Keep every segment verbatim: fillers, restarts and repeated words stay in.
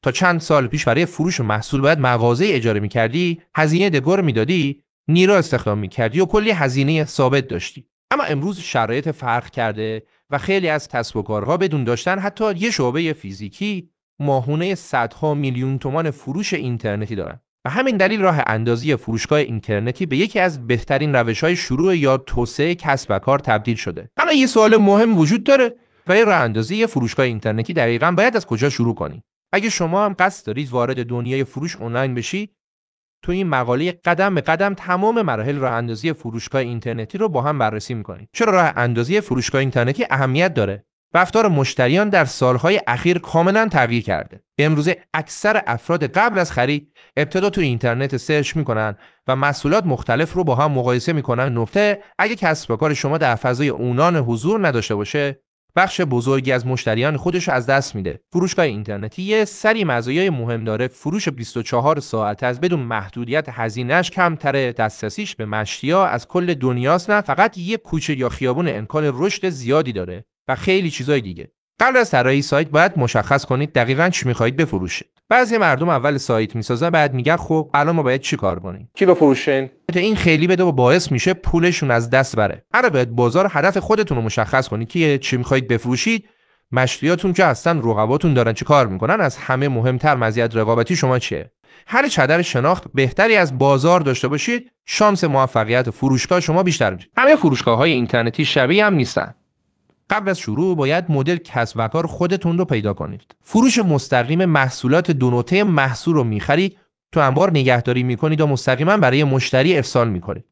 تا چند سال پیش برای فروش محصول باید مغازه اجاره می‌کردی، هزینه دکور میدادی، نیرو استخدام می‌کردی و کلی هزینه ثابت داشتی. اما امروز شرایط فرق کرده و خیلی از کسب و کارها بدون داشتن حتی یه شعبه فیزیکی ماهونه صدها میلیون تومان فروش اینترنتی دارن. و همین دلیل راه اندازی فروشگاه اینترنتی به یکی از بهترین روش‌های شروع یا توسعه کسب و کار تبدیل شده. اما یه سوال مهم وجود داره: برای راه اندازی یه فروشگاه اینترنتی دقیقاً باید از کجا شروع کنی؟ اگه شما هم قصد دارید وارد دنیای فروش آنلاین بشی، تو این مقاله قدم به قدم تمام مراحل راه اندازی فروشگاه اینترنتی رو با هم بررسی می‌کنیم. چرا راه اندازی فروشگاه اینترنتی اهمیت داره؟ رفتار مشتریان در سالهای اخیر کاملا تغییر کرده. امروزه اکثر افراد قبل از خرید ابتدا تو اینترنت سرچ میکنن و محصولات مختلف رو با هم مقایسه میکنن. نکته: اگه کسب و کار شما در فضای اونان حضور نداشته باشه، بخش بزرگی از مشتریان خودش رو از دست میده. فروشگاه اینترنتی یه سری مزایای مهم داره: فروش بیست و چهار ساعته از بدون محدودیت، هزینه‌اش کمتره، دسترسیش به مشتیا از کل دنیاست، نه فقط یه کوچه یا خیابون، امکان رشد زیادی داره و خیلی چیزای دیگه. قبل از طراحی سایت باید مشخص کنید دقیقاً چی می‌خواید بفروشید. بعضی مردم اول سایت می‌سازن، بعد میگن خب الان ما باید چی کار کنیم؟ چی بفروشین؟ این خیلی بده و باعث میشه پولشون از دست بره. آره، باید بازار هدف خودتون رو مشخص کنید که چی می‌خواید بفروشید. مشتریاتون که هستن، رقباتون دارن چی کار می‌کنن. از همه مهمتر مزیت رقابتی شما چیه؟ هر چقدر شناخت بهتری از بازار داشته باشید، شانس موفقیت فروشگاه شما بیشتر میشه. همه فروشگاه‌های اینترنتی شبیه هم نیستن. قبل از شروع باید مدل کسب و کار خودتون رو پیدا کنید. فروش مستقیم محصولات دو نوته محصول رو می‌خرید، تو انبار نگهداری می‌کنید و مستقیما برای مشتری ارسال می‌کنید.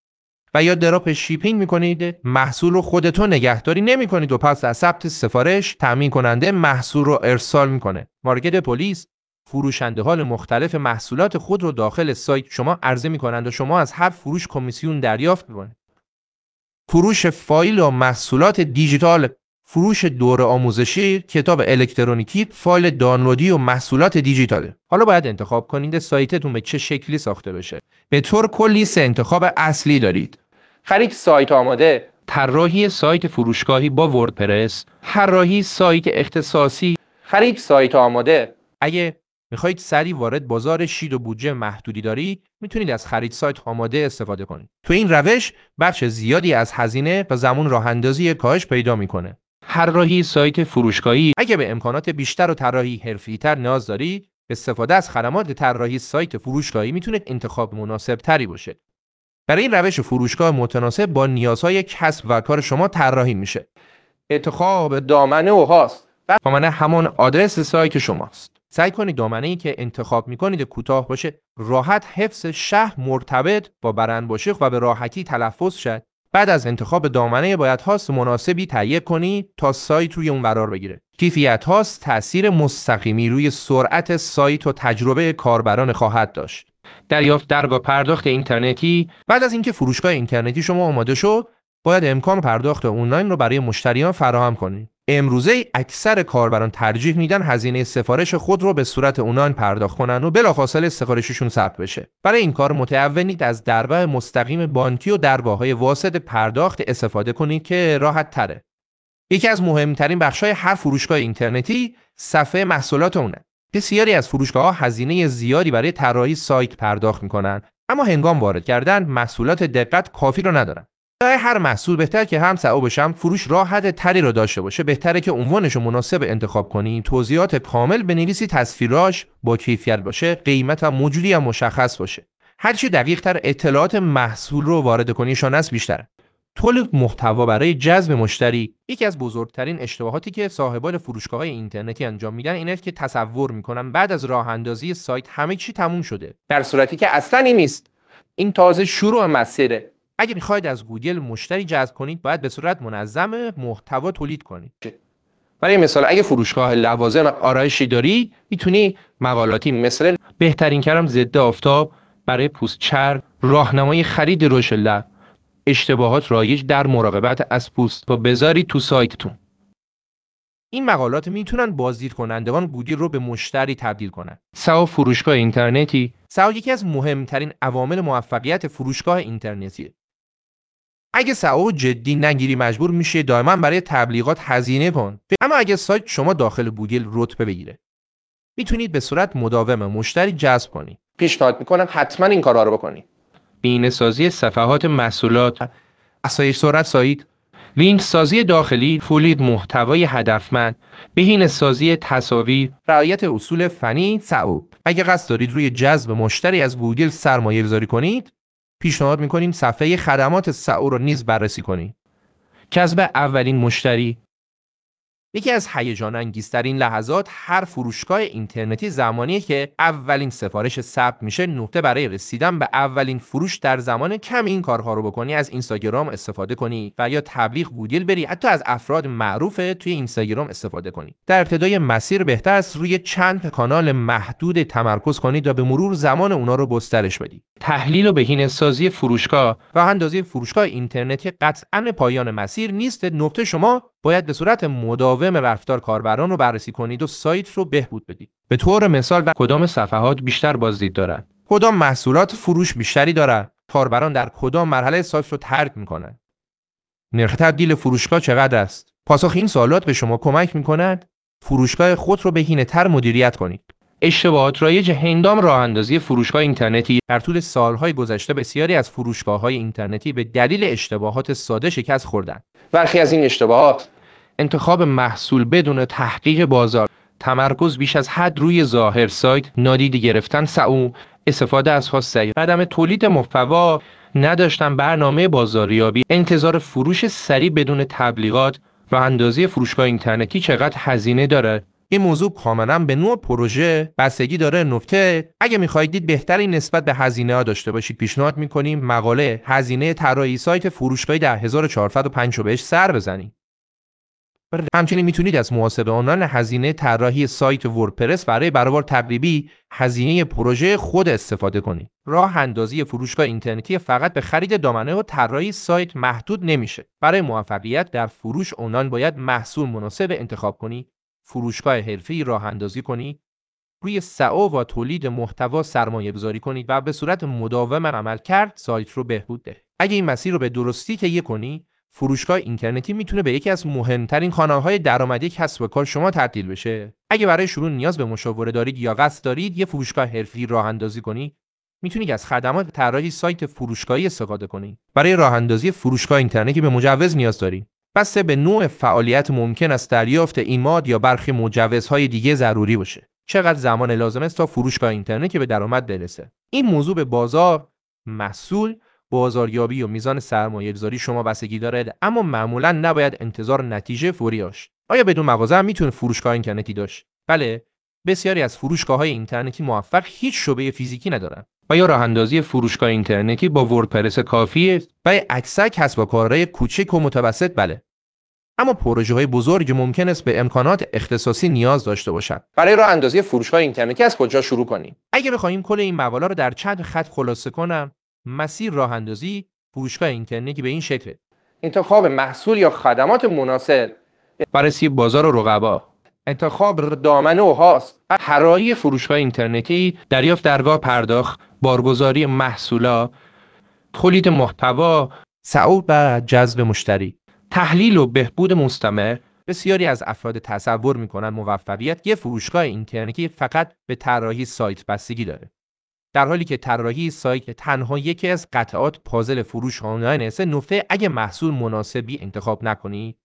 و یا دراپ شیپینگ می‌کنید، محصول رو خودتون نگهداری نمی‌کنید و پس از ثبت سفارش تامین کننده محصول رو ارسال می‌کنه. مارکت پلیس فروشنده‌های مختلف محصولات خود رو داخل سایت شما عرضه می‌کنند و شما از هر فروش کمیسیون دریافت می‌کنید. فروش فایل و محصولات دیجیتال، فروش دوره آموزشی، کتاب الکترونیکی، فایل دانلودی و محصولات دیجیتال. حالا باید انتخاب کنید سایتتون به چه شکلی ساخته بشه. به طور کلی سه انتخاب اصلی دارید: خرید سایت آماده، طراحی سایت فروشگاهی با وردپرس، طراحی سایت اختصاصی. خرید سایت آماده: اگه میخواید سریع وارد بازار شید و بودجه محدودی دارید، میتونید از خرید سایت آماده استفاده کنید. تو این روش بخش زیادی از هزینه و زمان راه اندازی کاهش پیدا میکنه. طراحی سایت فروشگاهی: اگه به امکانات بیشتر و طراحی حرفه‌ای‌تر نیاز دارید، استفاده از خدمات طراحی سایت فروشگاهی میتونه انتخاب مناسب تری باشه. برای این روش فروشگاه متناسب با نیازهای کسب و کار شما طراحی میشه. انتخاب دامنه و هاست. دامنه همون آدرس سایت شماست. سعی کنید دامنه‌ای که انتخاب می‌کنید کوتاه باشه، راحت حفظ شهر مرتبط با برند باشه و به راحتی تلفظ شد. بعد از انتخاب دامنه باید هاست مناسبی تهیه کنید تا سایت روی اون قرار بگیره. کیفیت هاست تأثیر مستقیمی روی سرعت سایت و تجربه کاربران خواهد داشت. دریافت درگاه پرداخت اینترنتی: بعد از اینکه فروشگاه اینترنتی شما آماده شد، باید امکان پرداخت آنلاین رو برای مشتریان فراهم کنید. امروزه اکثر کاربران ترجیح میدن هزینه سفارش خود رو به صورت آنلاین پرداخت کنن و بلافاصله سفارششون ثبت بشه. برای این کار متعونید از درگاه مستقیم بانکی و درگاه‌های واسط پرداخت استفاده کنید که راحت تره. یکی از مهمترین بخش‌های هر فروشگاه اینترنتی صفحه محصولات اونه. بسیاری از فروشگاه‌ها هزینه زیادی برای طراحی سایت پرداخت میکنن، اما هنگام وارد کردن محصولات دقت کافی رو ندارن. برای هر محصول بهتر که هم سئو بشه، هم فروش راحت تری رو داشته باشه. بهتره که عنوانش رو مناسب انتخاب کنی، توضیحات کامل بنویسی، تصویراش با کیفیت باشه، قیمت هم موجودی هم مشخص باشه. هر چی دقیق تر اطلاعات محصول رو وارد کنی، شانس بیشتره. تولید محتوا برای جذب مشتری: یکی از بزرگترین اشتباهاتی که صاحبان فروشگاه‌های اینترنتی انجام میدن اینه که تصور میکنن بعد از راه اندازی سایت همه چی تموم شده، در صورتی که اصلاً این نیست. این تازه شروع مسیره. اگه میخواید از گوگل مشتری جذب کنید، باید به صورت منظم محتوا تولید کنید. برای مثال اگه فروشگاه لوازم آرایشی داری، میتونی مقالاتی مثل بهترین کرم ضد آفتاب برای پوست چرم، راهنمای خرید رژ لب، اشتباهات رایج در مراقبت از پوست و بذاری تو سایتتون. این مقالات میتونن بازدید کنندگان گوگل رو به مشتری تبدیل کنن. سئو فروشگاه اینترنتی: سئو یکی از مهمترین عوامل موفقیت فروشگاه اینترنتیه. اگه سئو جدی نگیری، مجبور میشه دائما برای تبلیغات هزینه کن. اما اگه سایت شما داخل گوگل رتبه بگیره، میتونید به صورت مداوم مشتری جذب کنید. پیشنهاد میکنم حتما این کارا رو بکنید. بهینه‌سازی صفحات محصولات، افزایش سرعت سایت، لینک سازی داخلی، تولید محتوای هدفمند، بهینه‌سازی تصاویر، رعایت اصول فنی سئو. اگه قصد دارید روی جذب مشتری از گوگل سرمایه‌گذاری کنید، پیشنهاد میکنیم صفحه خدمات سئو رو نیز بررسی کنید. جذب اولین مشتری. یکی از هیجان انگیزترین لحظات هر فروشگاه اینترنتی زمانیه که اولین سفارش ثبت میشه. نقطه برای رسیدن به اولین فروش در زمان کم این کارها رو بکنی. از اینستاگرام استفاده کنی و یا تبلیغ گوگل بری، حتی از افراد معروف توی اینستاگرام استفاده کنی. در ابتدای مسیر بهتر است روی چند کانال محدود تمرکز کنید و به مرور زمان اونا رو گسترش بدید. تحلیل و بهینه‌سازی فروشگاه. راه اندازی فروشگاه اینترنتی قطعاً پایان مسیر نیست. نقطه شما باید به صورت مداوم رفتار کاربران رو بررسی کنید و سایت رو بهبود بدید. به طور مثال در کدام صفحات بیشتر بازدید دارند، کدام محصولات فروش بیشتری دارند، کاربران در کدام مرحله سایت رو ترک میکنند، نرخ تبدیل فروشگاه چقدر است. پاسخ این سوالات به شما کمک میکند فروشگاه خود رو بهینه‌تر مدیریت کنید. اشتباهات رایج هنگام راه اندازی فروشگاه اینترنتی. در طول سالهای گذشته بسیاری از فروشگاه‌های اینترنتی به دلیل اشتباهات ساده شکست خوردند. برخی از این اشتباهات: انتخاب محصول بدون تحقیق بازار، تمرکز بیش از حد روی ظاهر سایت، نادیده گرفتن سئو، استفاده از هاست، عدم تولید محتوا، نداشتن برنامه بازاریابی، انتظار فروش سریع بدون تبلیغات. راه اندازی فروشگاه اینترنتی چقدر هزینه داره؟ این موضوع کاملا به نوع پروژه بستگی داره. نکته: اگه می‌خواید دید بهتری نسبت به هزینه ها داشته باشید، پیشنهاد می‌کنیم مقاله هزینه طراحی سایت فروشگاهی ده هزار و چهارصد و پنج رو بهش سر بزنید. همچنین میتونید از محاسبه آنلاین هزینه طراحی سایت وردپرس برای برابر تقریبی هزینه پروژه خود استفاده کنید. راه اندازی فروشگاه اینترنتی فقط به خرید دامنه و طراحی سایت محدود نمیشه. برای موفقیت در فروش آنلاین باید محصول مناسب انتخاب کنی، فروشگاه حرفه‌ای راه اندازی کنی، روی سئو و تولید محتوا سرمایه گذاری کنید و به صورت مداوم عمل کرد سایت رو بهبود ده. اگه این مسیر رو به درستی طی کنی، فروشگاه اینترنتی میتونه به یکی از مهمترین کانال‌های درآمدی کسب و کار شما تبدیل بشه. اگه برای شروع نیاز به مشاوره دارید یا قصد دارید یه فروشگاه حرفه‌ای راه اندازی کنید، میتونید از خدمات طراحی سایت فروشگاهی استفاده کنید. برای راه اندازی فروشگاه اینترنتی به مجوز نیاز دارید. بسته به نوع فعالیت ممکن است دریافت ایماد یا برخی مجوزهای دیگه ضروری باشه. چقدر زمان لازم است تا فروشگاه اینترنتی به درآمد برسه؟ این موضوع به بازار، محصول، بازاریابی و میزان سرمایه‌گذاری شما بستگی داره، اما معمولاً نباید انتظار نتیجه فوری داشت. آیا بدون مغازه هم میتونه فروشگاه اینترنتی داشت؟ بله، بسیاری از فروشگاه‌های اینترنتی موفق هیچ شعبه فیزیکی ندارن. آیا راه اندازی فروشگاه اینترنتی با وردپرس کافیه؟ برای اکثر کسب و کارهای کوچک و متوسط بله. اما پروژه‌های بزرگ ممکن است به امکانات اختصاصی نیاز داشته باشند. برای راه اندازی فروشگاه اینترنتی از کجا شروع کنیم؟ اگه بخوایم کل این مقاله رو در چند خط خلاصه کنم، مسیر راه اندازی فروشگاه اینترنتی به این شکله: انتخاب محصول یا خدمات مناسب، بررسی بازار و رقبا، انتخاب دامنه و هاست، طراحی فروشگاه اینترنتی، دریافت درگاه پرداخت، بارگذاری محصولا، تولید محتوا، سئو و جذب مشتری، تحلیل و بهبود مستمر. بسیاری از افراد تصور میکنن موفقیت یه فروشگاه اینترنتی فقط به طراحی سایت بستگی داره، در حالی که طراحی سایت تنها یکی از قطعات پازل فروش آنلاین است. نکته: اگه محصول مناسبی انتخاب نکنید،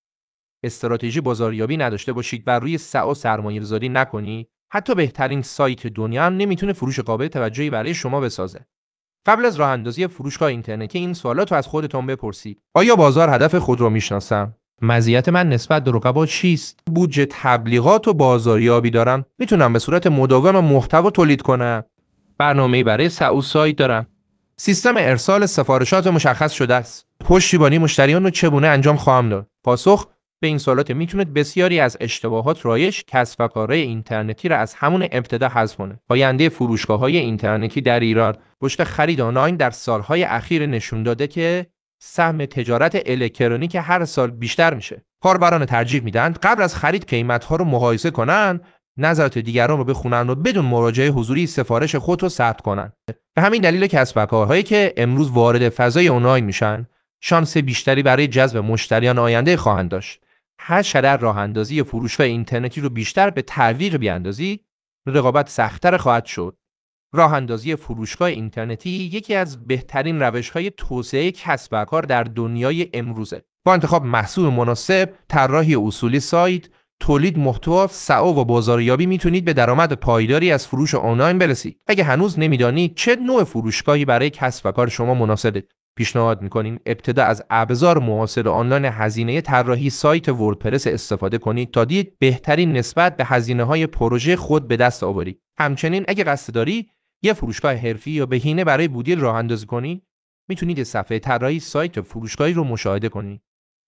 استراتژی بازاریابی نداشته باشید و روی سئو سرمایه‌گذاری نکنید، حتی بهترین سایت دنیا هم نمیتونه فروش قابل توجهی برای شما بسازه. قبل از راه اندازی فروشگاه اینترنتی این سوالات رو از خودتون بپرسید: آیا بازار هدف خود رو میشناسم؟ مزیت من نسبت به رقبا چیست؟ بودجه تبلیغات و بازاریابی دارم؟ میتونم به صورت مداوم محتوا تولید کنم؟ برنامه‌ای برای سئو سایت دارم؟ سیستم ارسال سفارشات مشخص شده است؟ پشتیبانی مشتریان رو چگونه انجام خواهم داد؟ پاسخ به این سوالات میتونید بسیاری از اشتباهات رایج کسب و کارهای اینترنتی را از همون ابتدا حذف کنه. آینده فروشگاه‌های اینترنتی در ایران رشد خرید آنلاین در سالهای اخیر نشون داده که سهم تجارت الکترونیک هر سال بیشتر میشه. کاربران ترجیح میدن قبل از خرید قیمت‌ها رو مقایسه کنن، نظرات دیگران رو بخونن و بدون مراجعه حضوری سفارش خود رو ثبت کنن. به همین دلیل کسب و کارهایی که امروز وارد فضای آنلاین میشن، شانس بیشتری برای جذب مشتریان آینده خواهند داشت. هر چقدر راه اندازی فروشگاه اینترنتی رو بیشتر به تعویق بیاندازی، رقابت سخت‌تر خواهد شد. راه اندازی فروشگاه اینترنتی یکی از بهترین روش‌های توسعه کسب و کار در دنیای امروزه. با انتخاب محصول مناسب، طراحی اصولی سایت، تولید محتوا، سئو و بازاریابی میتونید به درآمد پایداری از فروش آنلاین برسید. اگه هنوز نمیدانید چه نوع فروشگاهی برای کسب و کار شما مناسبه، پیشنهاد میکنیم ابتدا از ابزار معاصر آنلاین هزینه طراحی سایت وردپرس استفاده کنید تا دید بهترین نسبت به هزینه‌های پروژه خود به دست آورید. همچنین اگه قصد داری یه فروشگاه حرفی یا بهینه برای بودجه راه اندازی کنی، میتونید صفحه طراحی سایت فروشگاهی رو مشاهده کنید.